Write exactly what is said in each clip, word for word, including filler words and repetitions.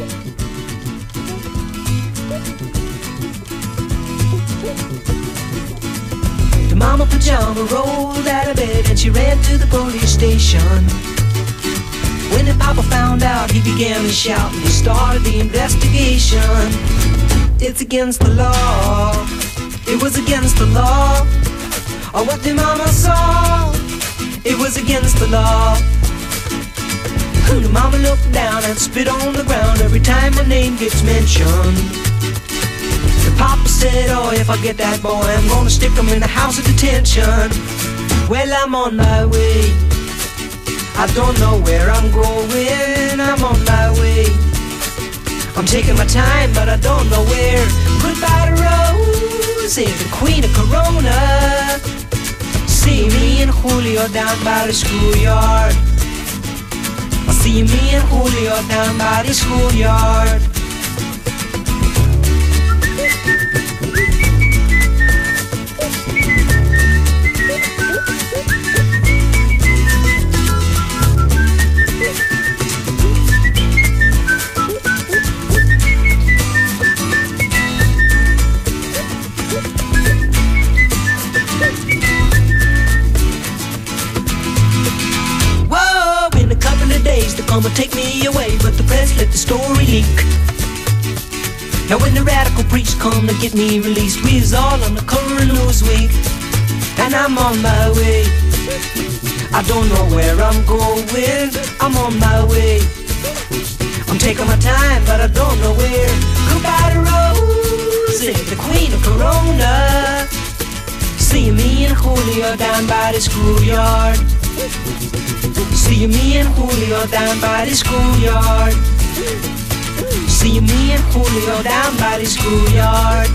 The mama pajama rolled out of bed and she ran to the police station. When the papa found out, he began to shout and he started the investigation. It's against the law. It was against the law. Or what the mama saw. It was against the law. The mama looked down and spit on the ground every time my name gets mentioned. The papa said, oh, if I get that boy, I'm gonna stick him in the house of detention. Well, I'm on my way. I don't know where I'm going. I'm on my way. I'm taking my time, but I don't know where. Goodbye to Rose, the queen of Corona. See me and Julio down by the schoolyard. I see me and Julio down by the schoolyard. They're gonna take me away, but the press let the story leak. Now when the radical preach come to get me released, we is all on the cover of Newsweek. And I'm on my way. I don't know where I'm going. I'm on my way. I'm taking my time, but I don't know where. Goodbye to Rose, the queen of Corona. See me and Julio down by the schoolyard. See me and Julio down by the schoolyard. See me and Julio down by the schoolyard.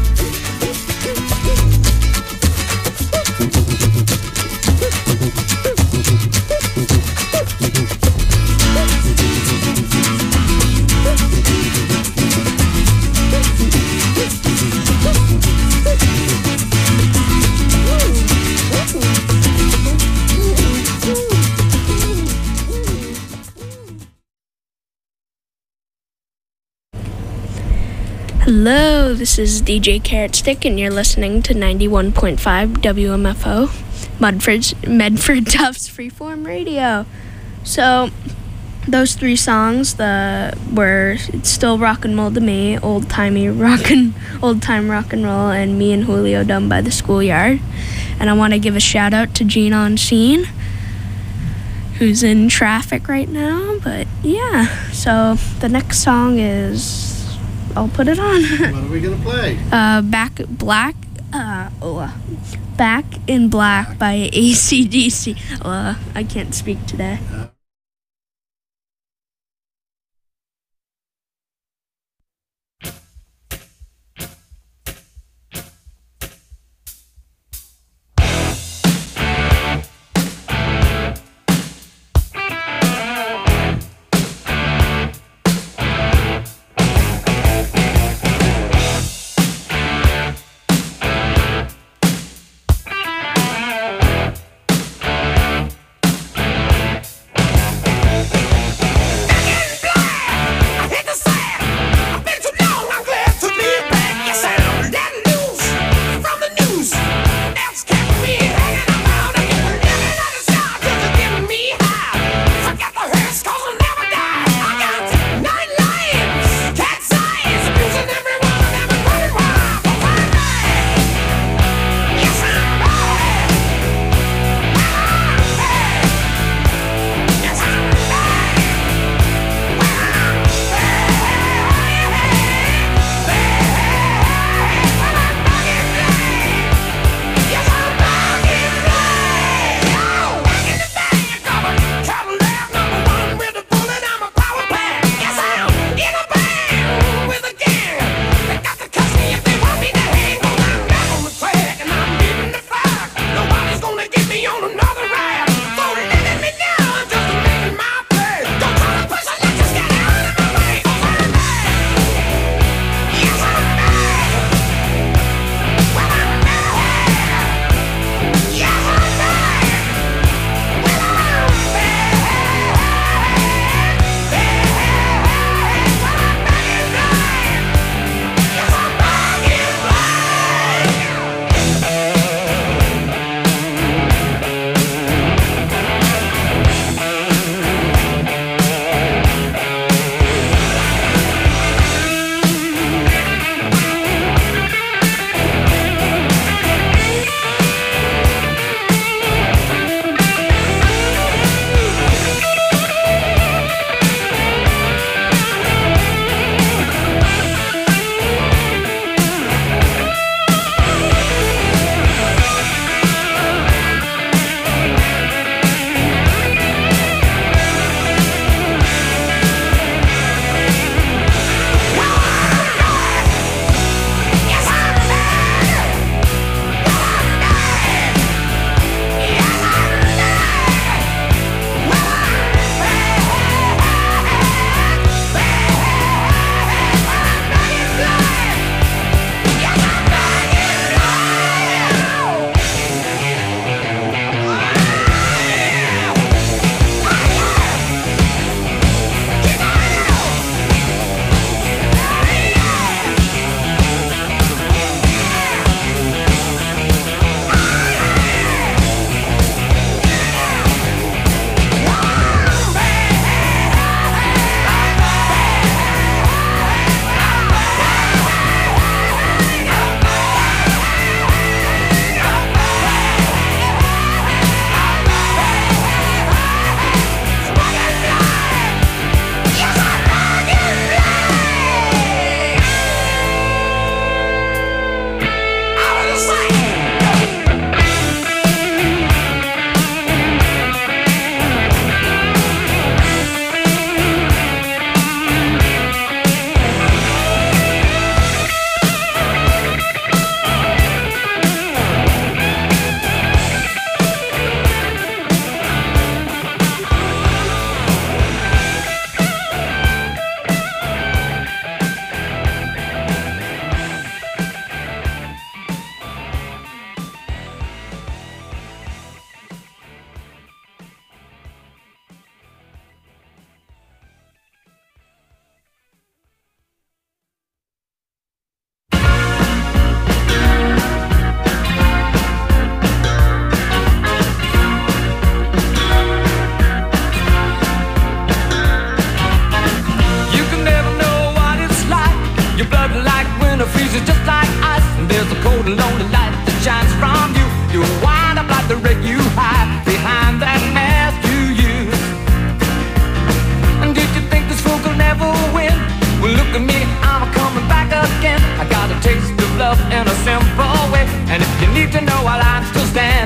Hello, this is D J Carrot Stick, and you're listening to ninety-one point five W M F O, Medford, Medford Tufts Freeform Radio. So, those three songs the were It's Still Rock and Roll to Me, Old Timey Rock and Old Time Rock and Roll, and Me and Julio Done by the Schoolyard. And I want to give a shout out to Gina on Scene, who's in traffic right now. But yeah, so the next song is. I'll put it on. What are we gonna play? Uh, Back Black. Uh, oh, uh, Back in Black, Black. by A C D C. Uh, I can't speak today. Uh.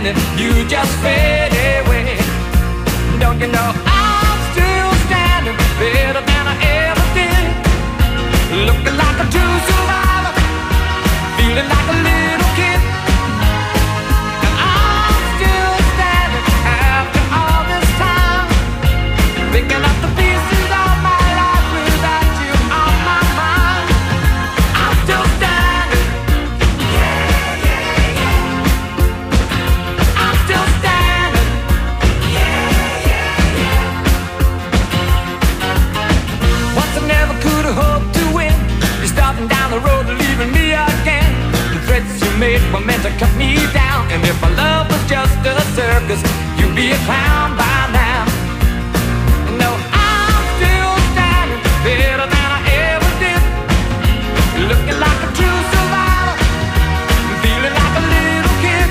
standing, you just fade away. Don't you know I'm still standing, better than I ever did. Looking like a true survivor, feeling like a little kid. And I'm still standing after all this time, picking up the pieces of my life without you on my mind. I'm still standing, yeah, yeah, yeah. I'm still standing, yeah, yeah, yeah. Once I never could have hoped to win. You're starting down the road and leaving me again. The threats you made were meant to cut me down. And if my love was just a circus, you'd be a clown by now. No, I'm still standing, better than I ever did. Looking like a true survivor, feeling like a little kid.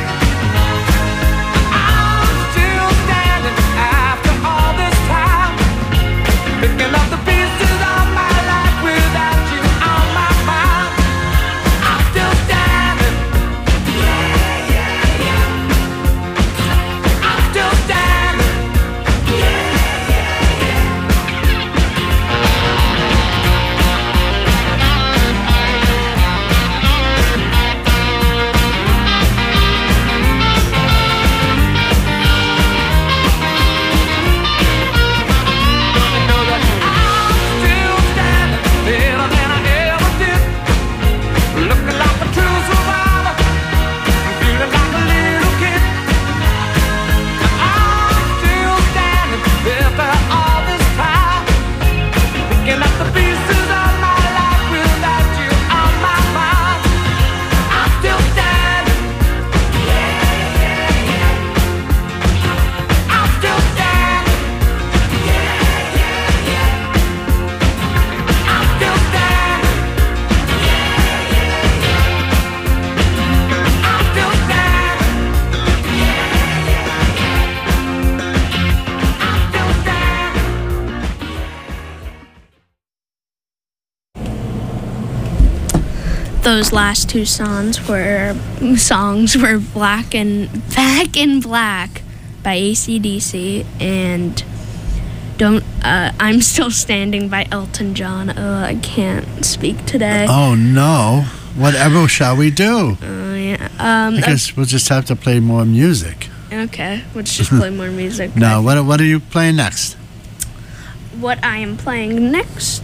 I'm still standing after all this time, picking up the pieces of my life without you on my mind. I'm still standing, yeah, yeah, yeah. I'm still standing, yeah, yeah, yeah. Know that I'm still standing, better than I ever did. Looking like a true survivor, feeling like a little kid. I'm still standing, after all this time, picking up the pieces of my life without you on my mind. I'm still standing, yeah, yeah, yeah. I'm still standing, yeah, yeah, yeah. I'm still standing, yeah, yeah, yeah. I'm still standing, yeah, yeah, yeah. I'm still standing. Those last two songs were songs were Black and Back in Black by A C D C and Don't uh, I'm Still Standing by Elton John. Oh, I can't speak today. Oh no! Whatever shall we do? Uh, yeah. Um, I guess we'll just have to play more music. okay, let's just play more music. Now, what what are you playing next? What I am playing next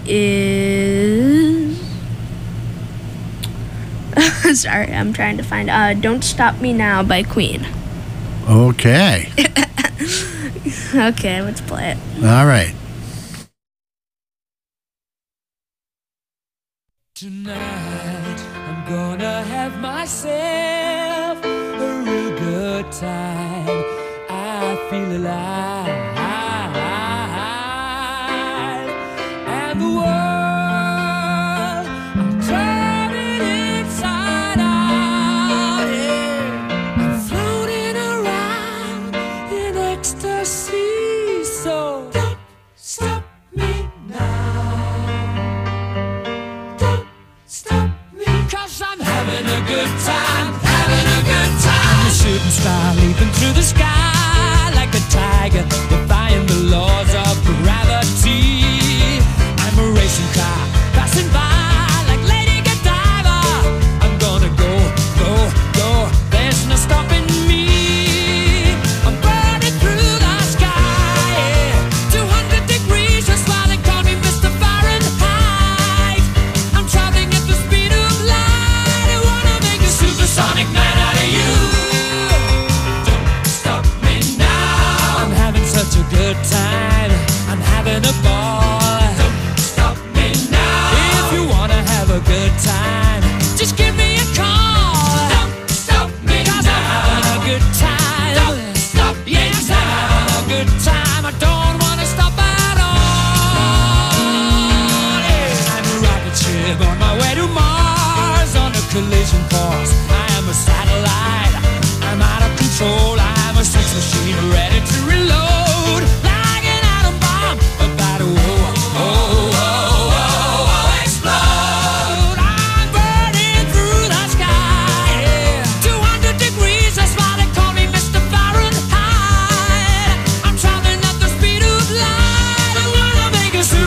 is. Sorry, I'm trying to find. Uh, Don't Stop Me Now by Queen. Okay. Okay, let's play it. All right. Tonight, I'm gonna have myself a real good time. I feel alive. And the world, I'm turning inside out. Yeah. I'm floating around in ecstasy. So don't stop me now. Don't stop me, 'cause I'm having a good time, having a good time. I'm a shooting star leaping through the sky like a tiger, defying the laws of gravity. I'm a racing car passing by like Lady Godiva. I'm gonna go, go, go. There's no stopping me. I'm burning through the sky, yeah. two hundred degrees, that's why they call me Mister Fahrenheit. I'm traveling at the speed of light. I wanna make a supersonic man out of you. Don't stop me now. I'm having such a good time. I'm having a ball. Don't stop me now. If you wanna have a good time, just give me a call. Don't stop me 'cause now. I'm having a good time. Don't stop me yes, now. I'm having a good time. I don't wanna stop at all. Yeah. I'm a rocket ship on my way to Mars on a collision course. I am a satellite. I'm out of control. I'm a sex machine ready to reload like an atom bomb about to oh, oh, oh, oh, oh, explode. I'm burning through the sky, yeah. two hundred degrees, that's why they call me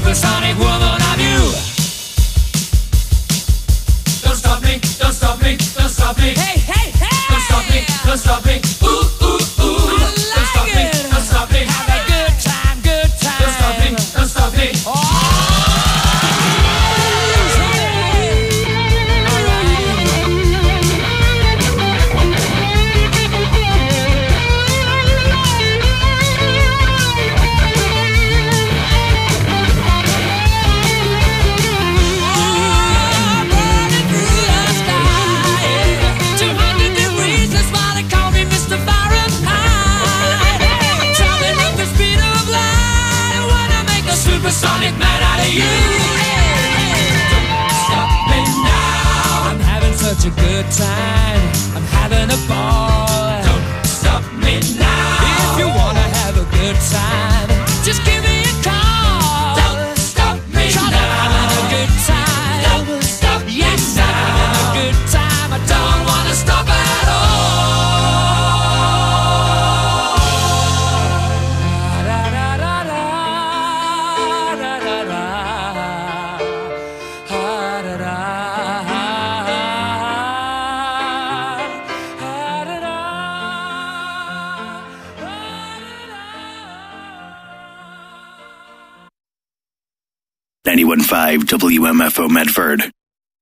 supersonic woman of you. Don't stop me, don't stop me, don't stop me. Hey, hey, hey! Don't stop me, don't stop me. Ooh, ooh, ooh. I like don't stop it. me, don't stop me. Have a good time, good time. Don't stop me, don't stop me. Oh. Supersonic man out of you. Don't stop me now. I'm having such a good time. I'm having a ball. Don't stop me now. If you wanna have a good time, just give me a call. Don't stop me Try now. I'm having a good time. Don't stop me yes, now. I'm having a good time. I don't wanna stop at all. ninety-one point five W M F O Medford.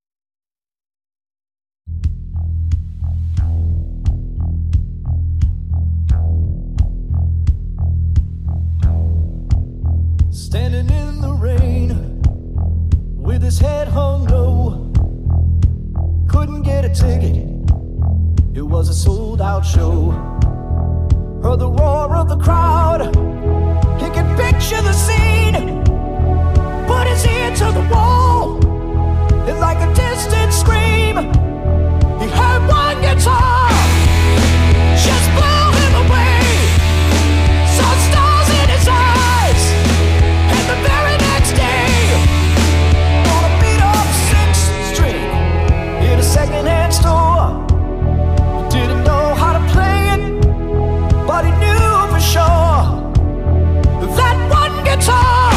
Standing in the rain with his head hung low, couldn't get a ticket, it was a sold out show. Heard the roar of the crowd, he could picture the scene, put his ear to the wall, and like a distant scream, he heard one guitar, just blew him away. Saw stars in his eyes, and the very next day, on a beat up sixth string, in a second-hand store, he didn't know how to play it, but he knew for sure that one guitar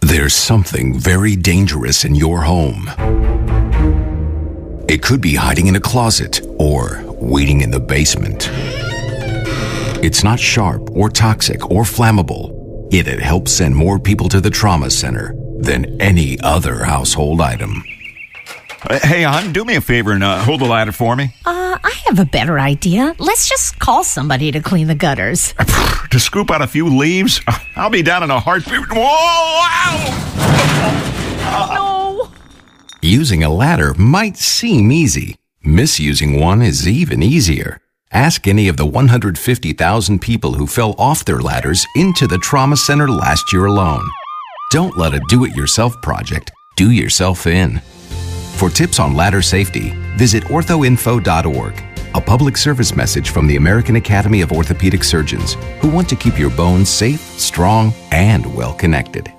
There's something very dangerous in your home. It could be hiding in a closet or waiting in the basement. It's not sharp or toxic or flammable, yet it helps send more people to the trauma center than any other household item. Uh, hey, hon, do me a favor and uh, hold the ladder for me. Uh, I have a better idea. Let's just call somebody to clean the gutters. To scoop out a few leaves? I'll be down in a heartbeat. Whoa! Ow! No! Using a ladder might seem easy. Misusing one is even easier. Ask any of the one hundred fifty thousand people who fell off their ladders into the trauma center last year alone. Don't let a do-it-yourself project do yourself in. For tips on ladder safety, visit ortho info dot org, a public service message from the American Academy of Orthopedic Surgeons, who want to keep your bones safe, strong, and well-connected.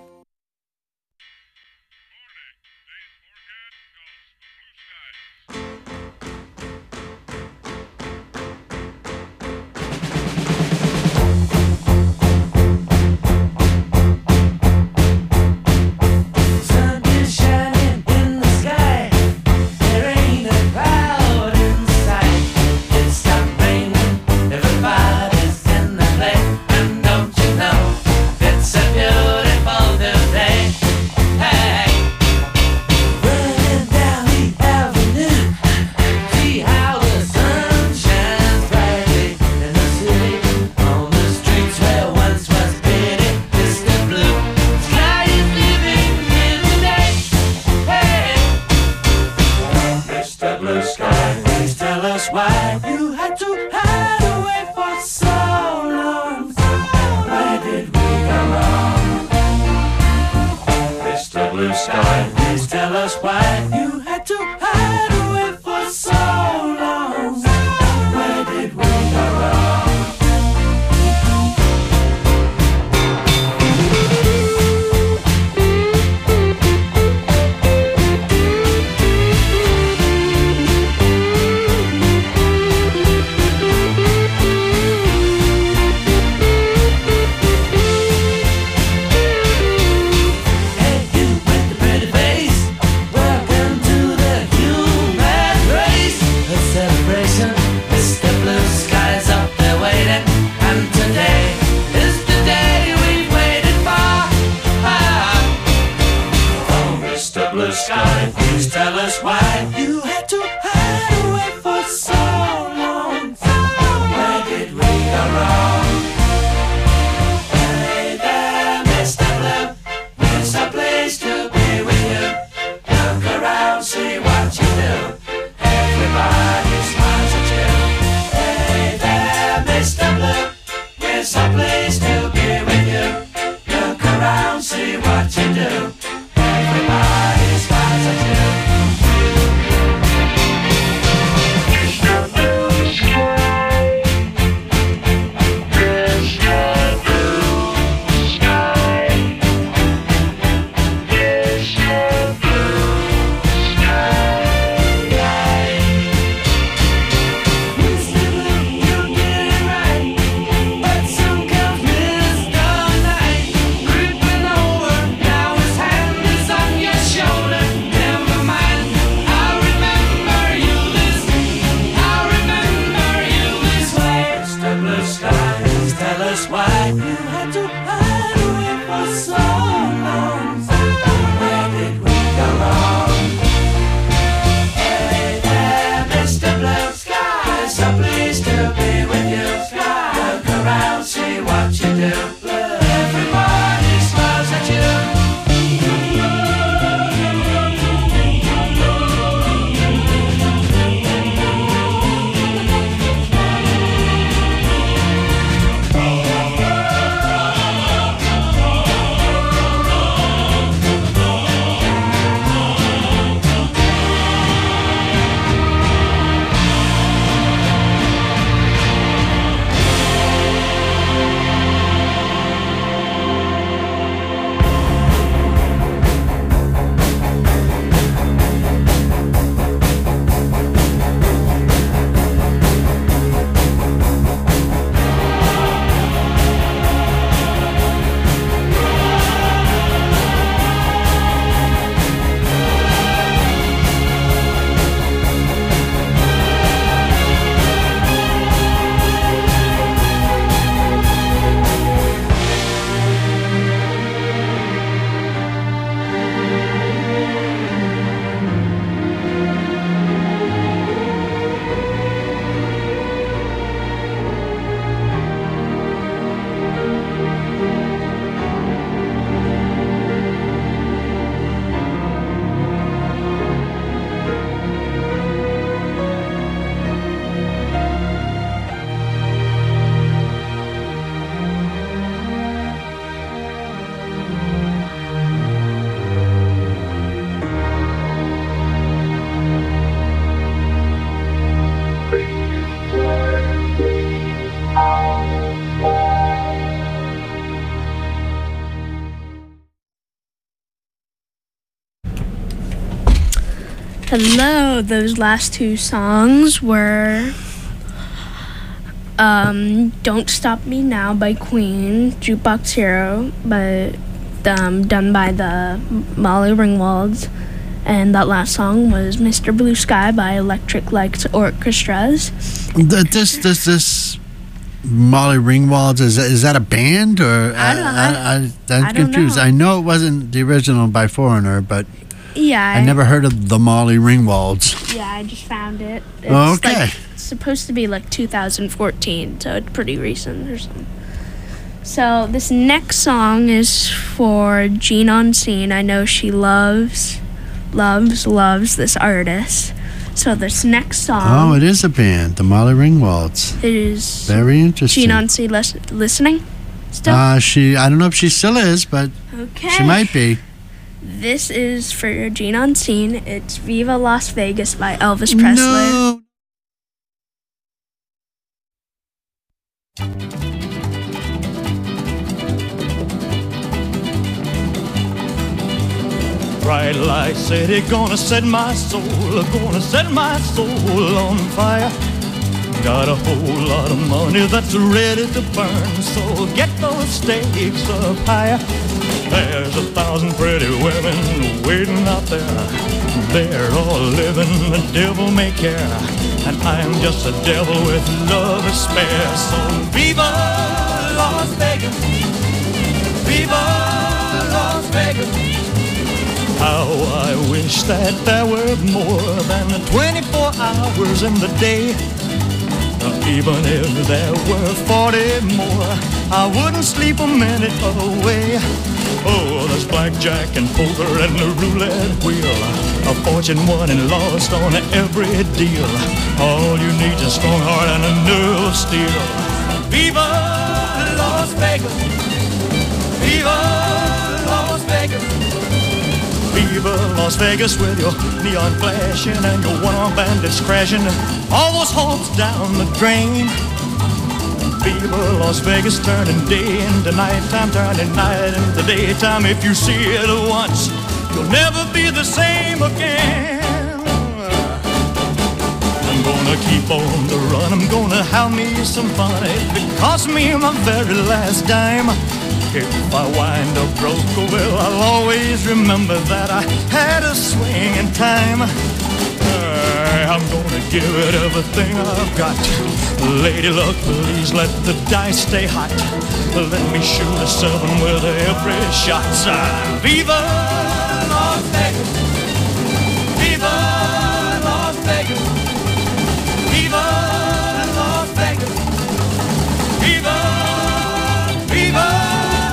Hello. Those last two songs were um, Don't Stop Me Now by Queen, Jukebox Hero by, um, done by the Molly Ringwalds, and that last song was Mister Blue Sky by Electric Lights Orchestras. The, this, this, this Molly Ringwalds, is, is that a band? Or I don't know. I, I, I'm I don't confused. know. I know it wasn't the original by Foreigner, but Yeah. I never heard of the Molly Ringwalds. Yeah, I just found it. It's Okay. Like, it's supposed to be like two thousand fourteen, so it's pretty recent or something. So this next song is for Jean on Scene. I know she loves, loves, loves this artist. So this next Oh, song it is a band, the Molly Ringwalds. is Very interesting. Jean on Scene lis- listening still? Uh, she, I don't know if she still is, but Okay. she might be. This is for Jean on Scene. It's Viva Las Vegas by Elvis Presley. No. Bright light city, gonna set my soul, gonna set my soul on fire. Got a whole lot of money that's ready to burn, so get those stakes up higher. There's a thousand pretty women waiting out there. They're all living the devil may care, and I'm just a devil with love to spare. So viva Las Vegas, viva Las Vegas. How I wish that there were more than twenty-four hours in the day. Uh, even if there were forty more, I wouldn't sleep a minute away. Oh, there's blackjack and poker and the roulette wheel, a fortune won and lost on every deal. All you need is a strong heart and a nerve of steel. Viva Las Vegas, viva Las Vegas. Viva Las Vegas with your neon flashing and your one-armed bandits crashing, all those hopes down the drain. Viva Las Vegas, turning day into nighttime, turning night into daytime. If you see it once, you'll never be the same again. I'm gonna keep on the run, I'm gonna have me some fun. It cost me my very last dime. If I wind up broke, well, I'll always remember that I had a swing in time. Uh, I'm gonna give it everything I've got. Lady luck, please let the dice stay hot. Let me shoot a seven with every shot. Uh, Viva Las Vegas, Viva Las Vegas, Viva Las Vegas, Viva, Viva.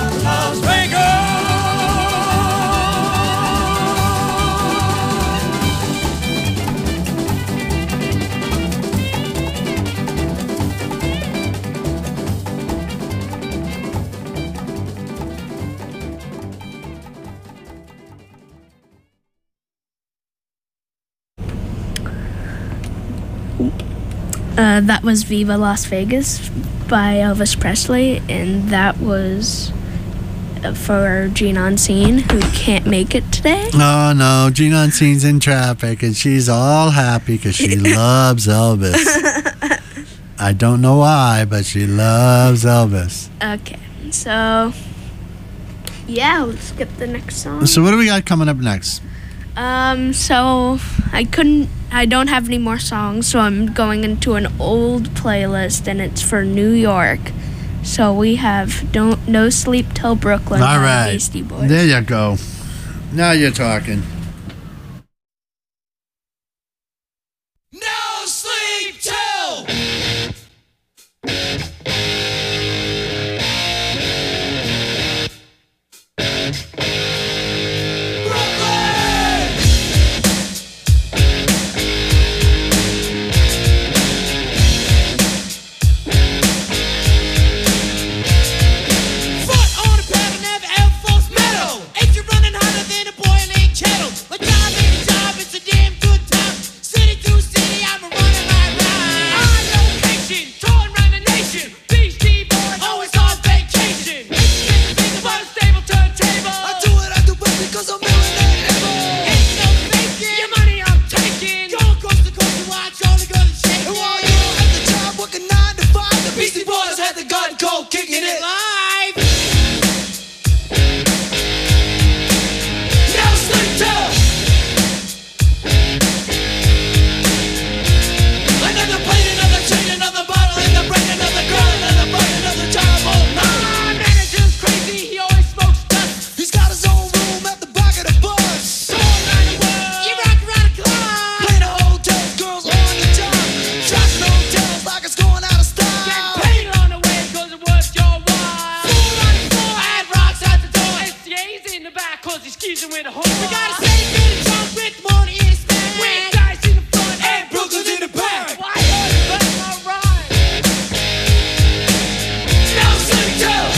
Uh, that was Viva Las Vegas by Elvis Presley, and that was for Jean on Scene, who can't make it today. Oh, no. Jean on Scene's in traffic, and she's all happy because she loves Elvis. I don't know why, but she loves Elvis. Okay, so yeah, let's skip the next song. So what do we got coming up next? Um, so I couldn't, I don't have any more songs, so I'm going into an old playlist, and it's for New York. So we have Don't No Sleep Till Brooklyn All by right. Beastie Boys. There you go. Now you're talking. No sleep till foot on the pedal, never Air Force metal. Ain't you running hotter than a boiling kettle? dancing with a whore. We got a stage in the trunk with money in his bag. With guys in the front and Brooklyn's in the back. Why don't you back my rhyme? No sleep till.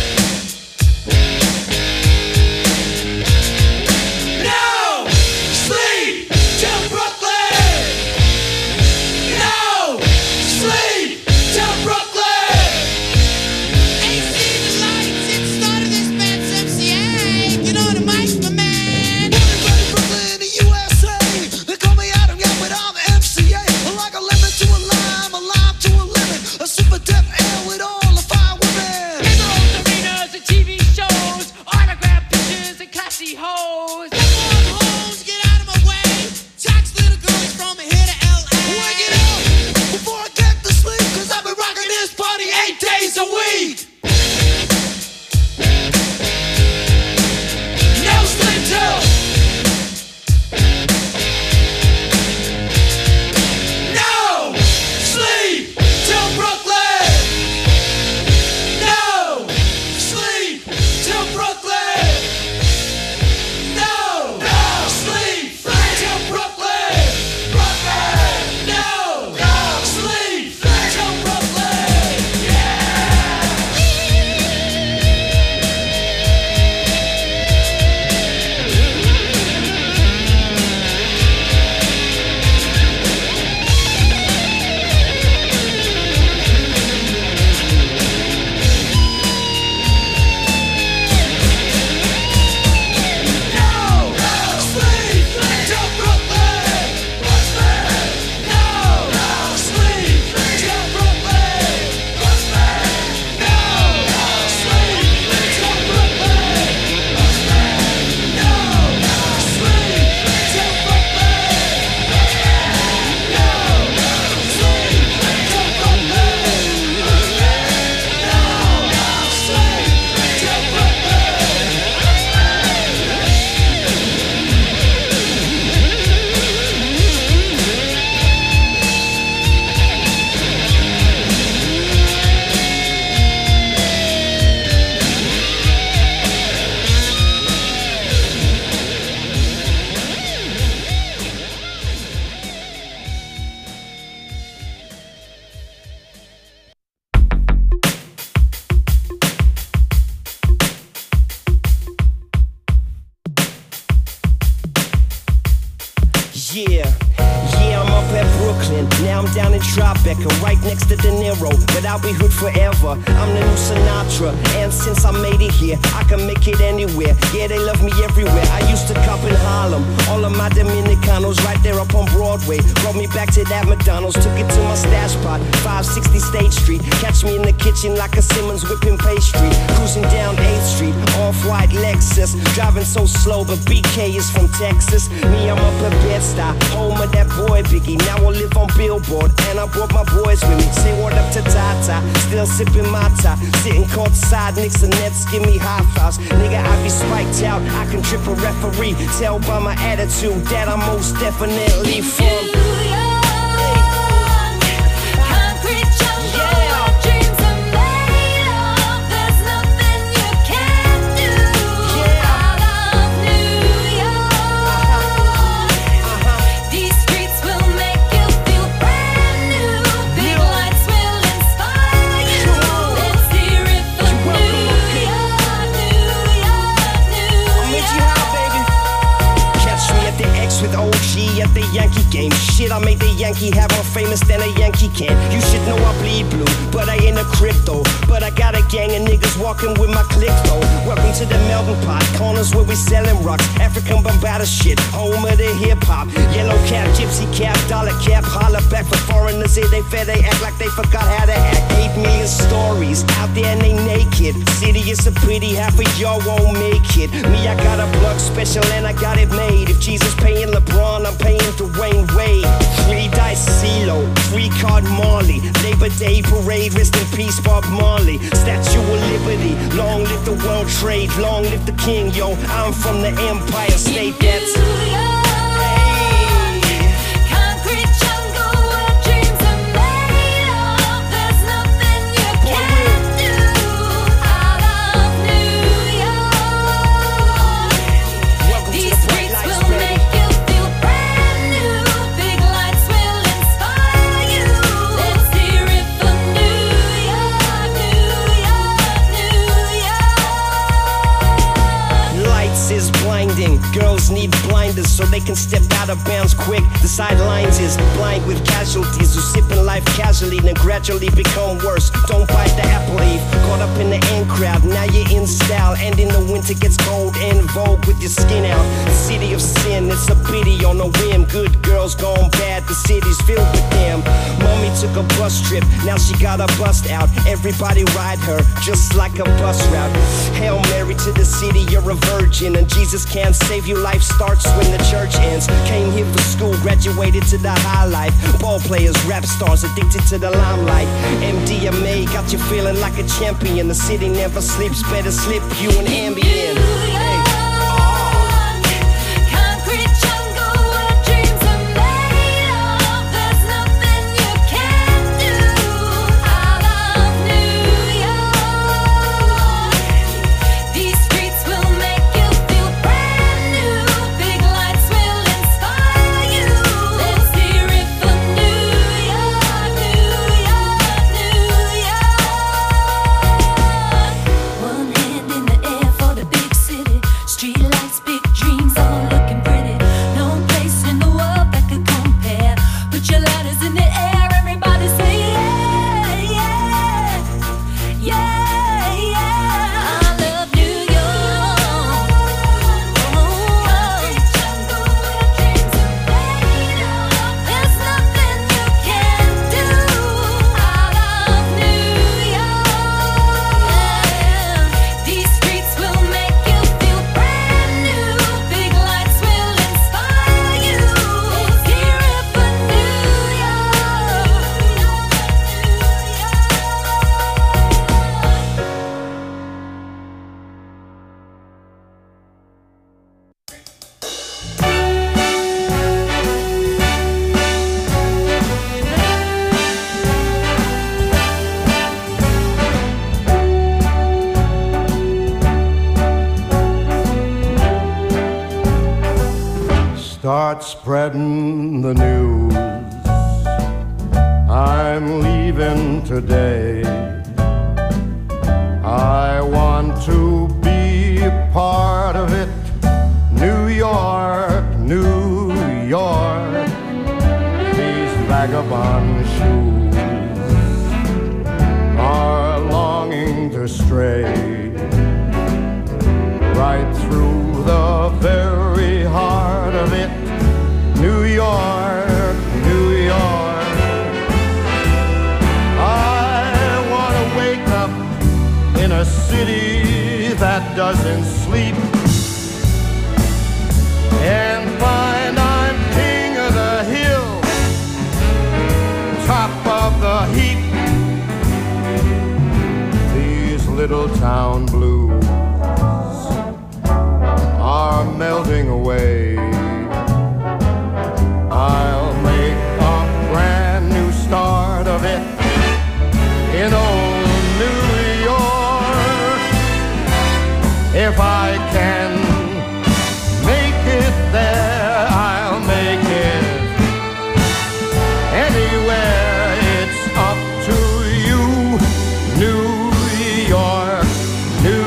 No sleep till Brooklyn. No sleep till Brooklyn. Ain't seen the lights since the start of this band's M C A. Get on the mic, my man. Born and bred in Brooklyn, the U S A. They call me Adam, yeah, but I'm the M C A. Like a lemon to a lime, a lime to a lemon. A super deaf air with all the fine women. In those arenas and T V shows, autograph pictures and classy hoes. Come on, hoes, get out of my way. Tax little girls from here to L A. Wake it up before I get to sleep, cause I've been rocking this party eight days a week. No sleep till. No sleep till Brooklyn. No sleep till Brooklyn. No sleep till Brooklyn. Brooklyn. No sleep till Brooklyn. Yeah, yeah, I'm up at Brooklyn. Now I'm down in Tribeca, right next to De Niro. But I'll be hood forever. I'm the new Sinatra. And since I made it here, I can make it anywhere. Yeah, they love me everywhere. I used to cop in Harlem. All of my Dominicanos right there up on Broadway. Brought me back to that McDonald's. Took it to my stash spot, five sixty State Street. Catch me in the kitchen like a Simmons whipping pastry. Cruising down eighth Street, off-white Lexus. Driving so slow, but B K is from Texas. Me, I'm up at Bed-Stuy, home of that boy Biggie. Now I live on Billboard, and I brought my boys with me. Say what up to Tata, still sipping my tie. Sitting courtside, Knicks and Nets give me high fives. Nigga, I be spiked out, I can trip a referee. Tell by my attitude that I'm most definitely from New York. Concrete jungle, yeah. Dreams are made of. There's nothing you can't do. Yeah. I love New York. Uh-huh. These streets will make you feel brand new. Big lights will inspire you. Let's hear it for New York, New York, New York. I'll meet you high, baby. Catch me at the X with O G at the Yankee game. Shit, I made the Yankee have more famous than a Yankee can. You should know I bleed blue, but I ain't a crypto. But I got a gang of niggas walking with my click though. Welcome to the Melbourne Pot, corners where we selling rocks. African Bombada shit, home of the hip hop. Yellow cap, gypsy cap, dollar cap. Holla back for foreigners, say they fair, they act like they forgot how to act. Eight million stories out there and they naked. City is so pretty, half of y'all won't make it. Me, I got a plug special and I got it made. If Jesus paying LeBron, I'm paying Dwayne Wade. Three dice CeeLo, three card Marley. Labor Day parade, rest in peace Bob Marley. Statue of Liberty, long live the World Trade, long live the King, yo. I'm from the Empire State, that's New York. Concrete jungle where dreams are made of. There's nothing you can't do. I love New York. blinding. Girls need blinders so they can step out of bounds quick. The sidelines is blind with casualties who sipping life casually, then gradually become worse. Don't bite the apple leaf. Caught up in the in crowd, now you're in style. And in the winter gets cold and vogue with your skin out. The city of sin, it's a pity on a whim. Good girls gone bad, the city's filled with them. Mommy took a bus trip, now she got a bust out. Everybody ride her, just like a bus route. Hail Mary to the city, you're a virgin. And Jesus can't save you, life starts when the church ends. Came here for school, graduated to the high life. Ball players, rap stars, addicted to the limelight. M D M A got you feeling like a champion. The city never sleeps, better slip you an Ambien. Hey. Concrete jungle where dreams are made of. There's nothing you can't do. I love New York. These streets will make you feel brand new. Big lights will inspire you. Let's hear it for New York, New York, New York. One hand in the air for the big city. Street lights, big dreams, all looking pretty. No place in the world that could compare. Put your lighters in the air, everybody say yeah, yeah, yeah, yeah. I love New York. Concrete jungle where dreams are made of. There's nothing you can't do. I love New York. These streets will make you feel brand new. Big lights will inspire you. Let's hear it for New Start spreading the news. I'm leaving today. I want to be a part of it. New York, New York. These vagabond shoes are longing to stray right through the very heart of it. New York, New York. I want to wake up in a city that doesn't sleep and find I'm king of the hill, top of the heap. These little town blues are melting away. I'll make a brand new start of it in old New York. If I can make it there, I'll make it anywhere. It's up to you, New York, New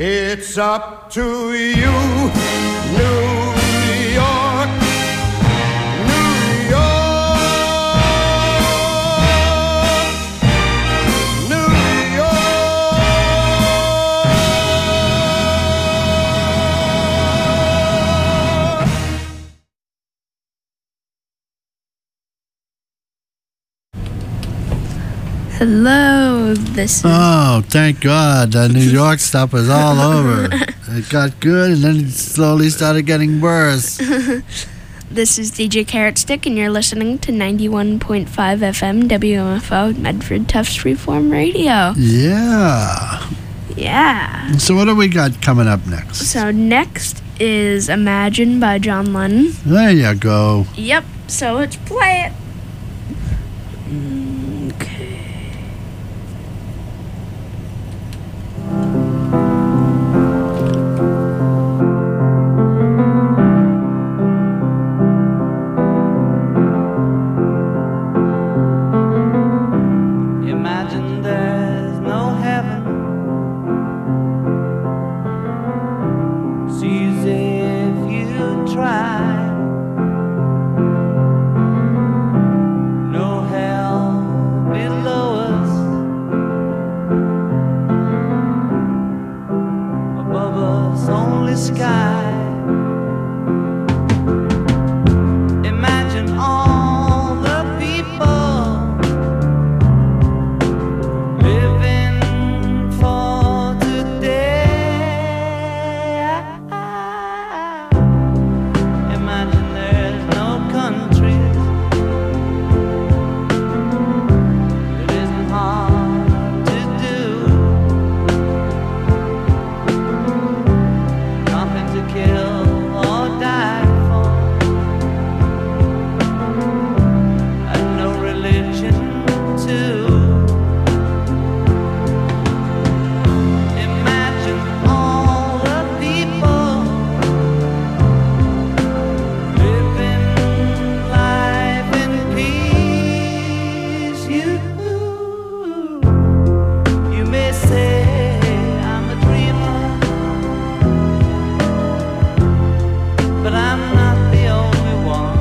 It's up to you, New York, New York, New York. Hello, this is. Oh, thank God. The New York stuff was all over. It got good and then it slowly started getting worse. This is D J Carrot Stick, and you're listening to ninety-one point five F M W M F O Medford Tufts Freeform Radio. Yeah. Yeah. So what do we got coming up next? So next is Imagine by John Lennon. There you go. Yep. So let's play it. Okay. Imagine there's no heaven. It's easy if you try. No hell below us. Above us only sky. Imagine all the people living for today. Imagine there's no countries. It isn't hard to do. Nothing to kill or die for. And no religion too. Imagine all the people living life in peace. You, you may say I'm a dreamer, but I'm not the only one.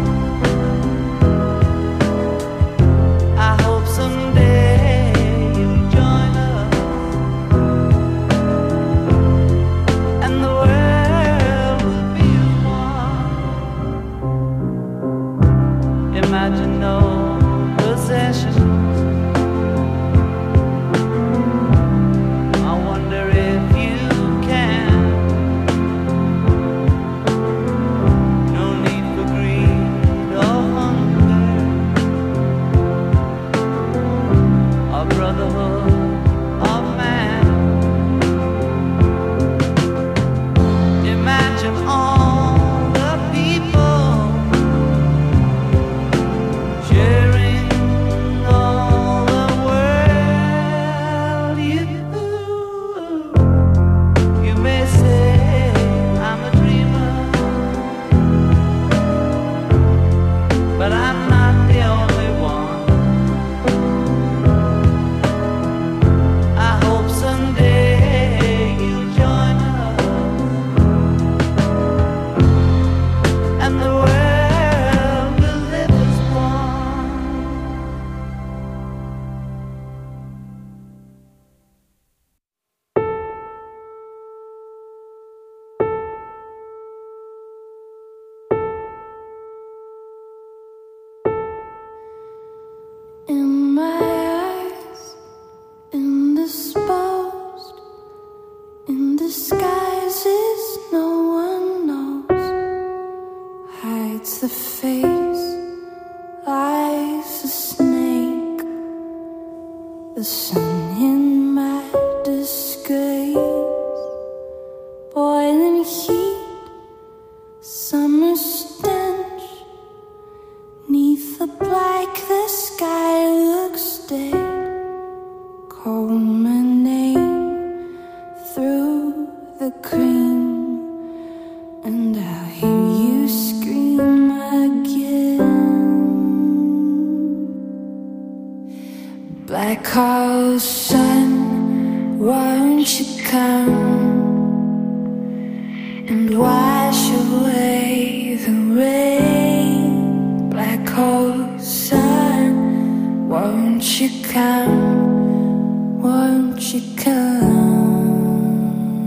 I hope someday you'll join us, and the world will be as one. Imagine no possessions. I wonder if you can. No need for greed or hunger, or brotherhood of man. Imagine all the people sharing all the world. You, you may say I'm a dreamer, but I'm not the only one. I hope someday you'll join us, and the world will live as one. In my eyes, indisposed, in disguises no one knows, hides the face, lies a snake, the sun in my disgrace, boiling heat, summer stench. Neath the black, the sky looks dead. Call my name. won't you come?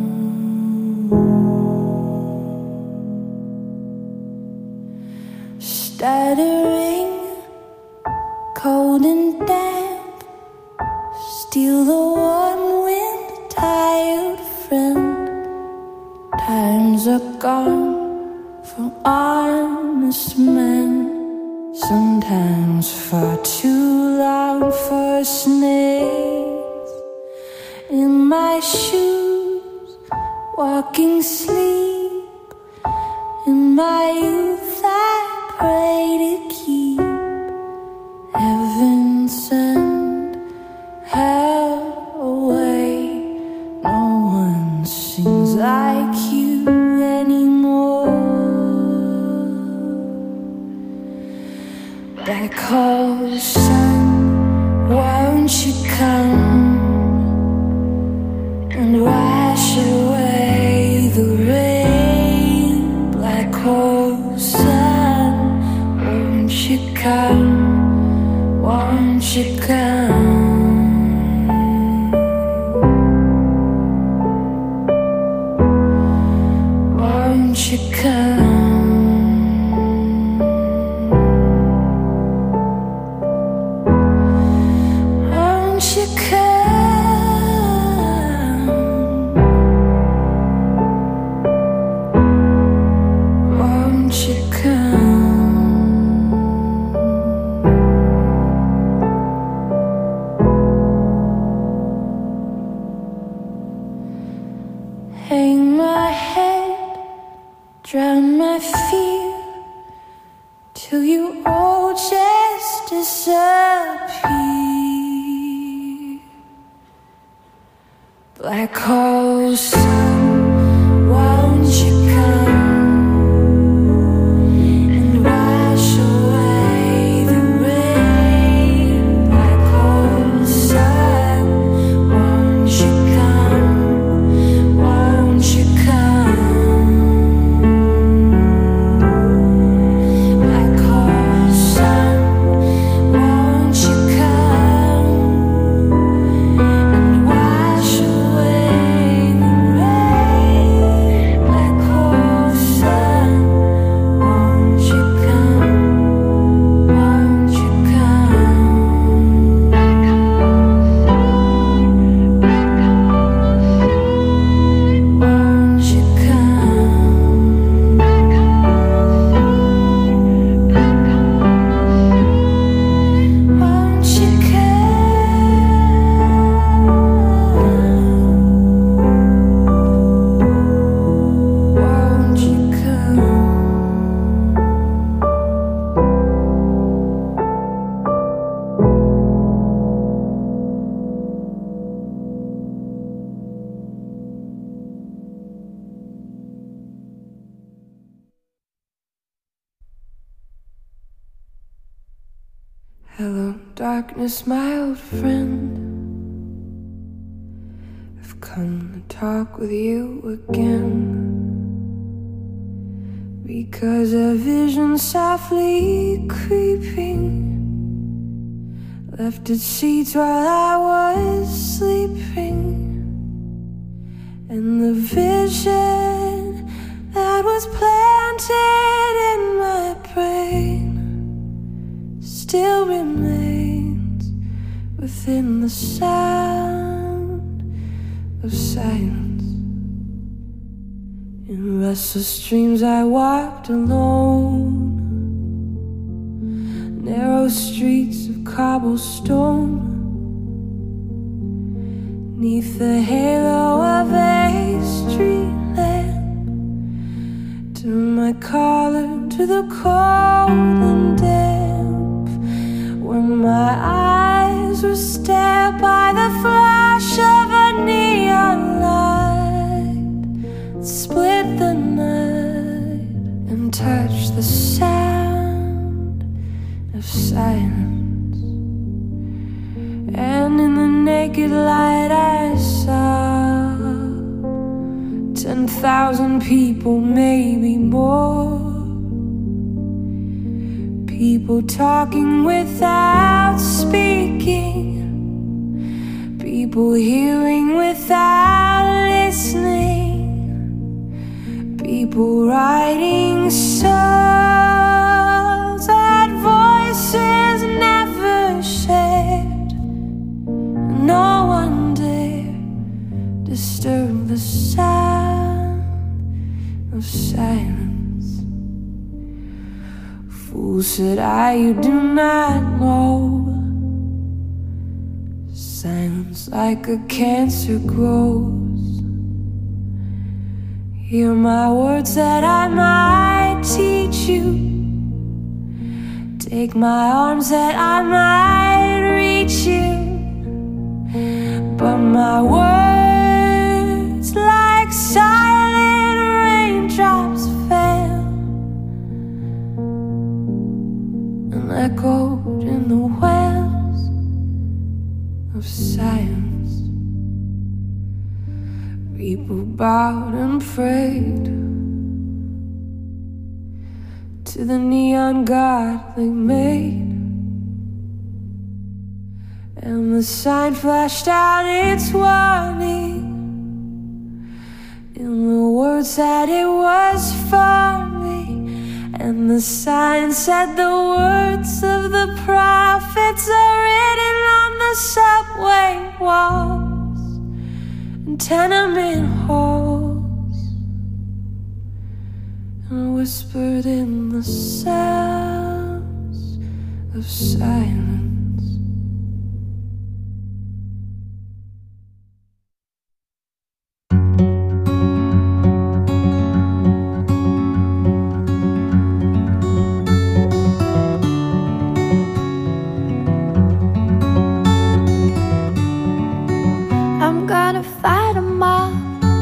Stuttering, cold and damp, steal the warm wind, tired friend. Times are gone for honest men, sometimes far too long for snakes. In my shoes, walking sleep, in my youth I pray to keep heaven send hell away. No one sings like you anymore. Black hole sun, won't you come and wash away the rain? Black hole sun, won't you come, won't you come? Won't you come? Won't you come? Won't you come? Hang my head, drown my fear, till you all just disappear. Black hole sun, won't you come and wash away the rain? Black hole sun, won't you come, won't you come? Black hole sun, won't you come and wash away the rain? Black hole sun, won't you come, won't you come? Won't you come? Won't you come? Won't you come? Hello, darkness, my old friend. I've come to talk with you again, because a vision softly creeping left its seeds while I was sleeping. And the vision that was planted in my brain still remains within the sound of silence. In restless dreams I walked alone, narrow streets of cobblestone, neath the halo of a street lamp. Turned my collar to the cold and damp, when my eyes were stared by the flash of a neon light, split the night and touched the sound of silence. And in the naked light I saw ten thousand people, maybe more. People talking without speaking, People hearing without listening. People writing songs that voices never shared. No one dare disturb the sound of silence. Fool, said I, you do not know. Silence like a cancer grows. Hear my words that I might teach you. Take my arms that I might reach you. But my words like silent raindrops fell and echoed in the wells of silence. People bowed and prayed to the neon god they made, and the sign flashed out its warning in the words that it was for me. And the sign said the words of the prophets are written on the subway walls and tenement halls, and whispered in the sounds of silence. I'm gonna fight 'em all.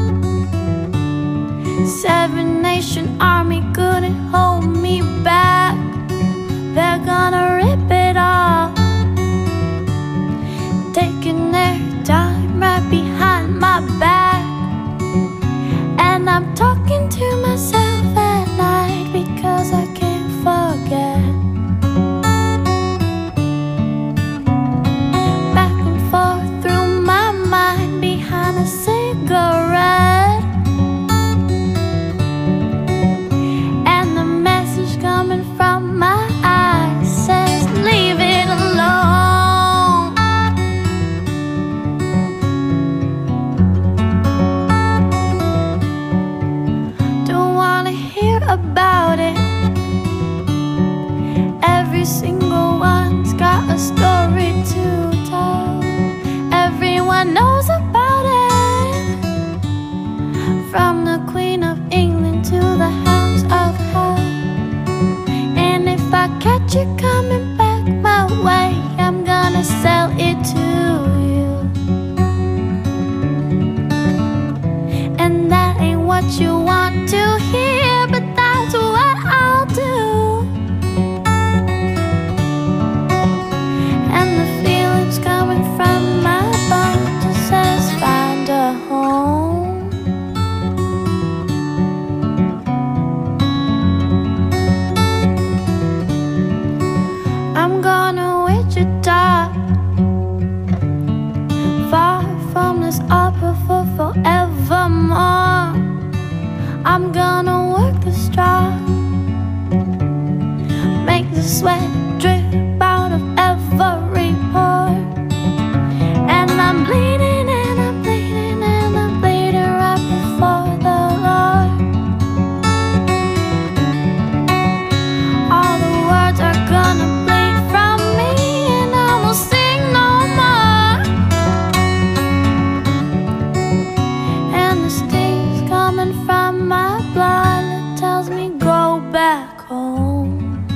Seven Nation Army couldn't hold me back. They're gonna rip it all, taking their time right behind my back. And I'm talking to myself at night because I can't forget. Back and forth through my mind behind a cigarette, and the message coming from my eyes says, leave it alone. Don't wanna hear about it. Every single one's got a story to tell. Everyone knows about it, from the Queen of England to the Hounds of Hell. And if I catch you coming back my way, I'm gonna sell it to you. And that ain't what you want to hear, but that's what I'll do. And the feelings coming from my bones just says, find a home. I'm gonna Wichita, far from this opera for forevermore. I'm gonna work the straw, make the sweat drip out of every pore. And I'm bleeding and I'm bleeding and I'm bleeding right before the Lord. All the words are gonna bleed from me and I won't sing no more. And the sting's coming from my blood that tells me go back home.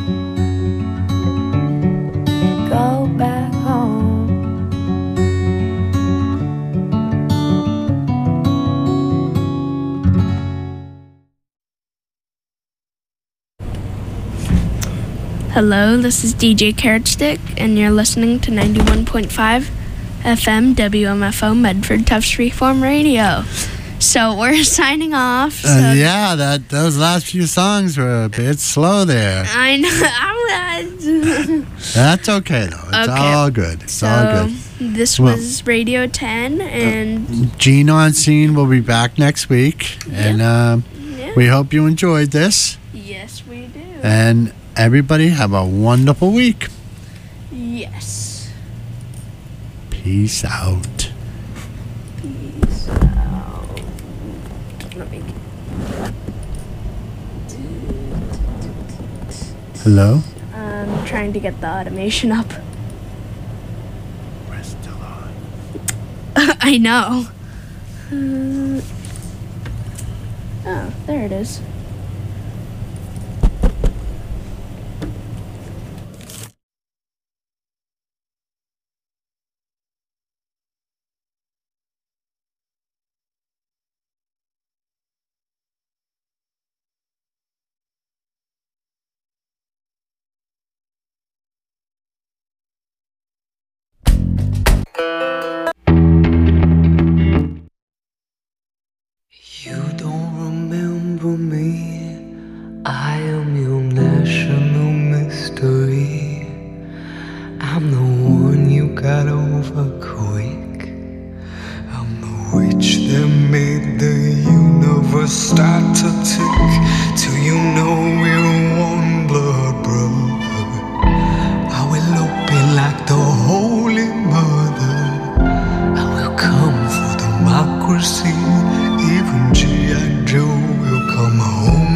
Go back home. Hello, this is D J Carrot Stick, and you're listening to ninety-one point five F M W M F O Medford Tufts Reform Radio. So we're signing off. So Uh, yeah, that those last few songs were a bit slow there. I know. That's okay though. It's Okay. all good. It's all So- good. This Well- was Radio ten, and Gene on Scene will be back next week. And um, Yeah. we hope you enjoyed this. yes, we do. And everybody have a wonderful week. yes. Peace out. Peace out. Let me. Hello? I'm trying to get the automation up. We're still on. I know. Uh, oh, there it is. You don't remember me. I am your national mystery. I'm the one you got over quick. I'm the witch that made the universe start to tick. Till you know we're one blood brother. I will open like the Holy Mother. I will come for democracy. Even G I. Joe will come home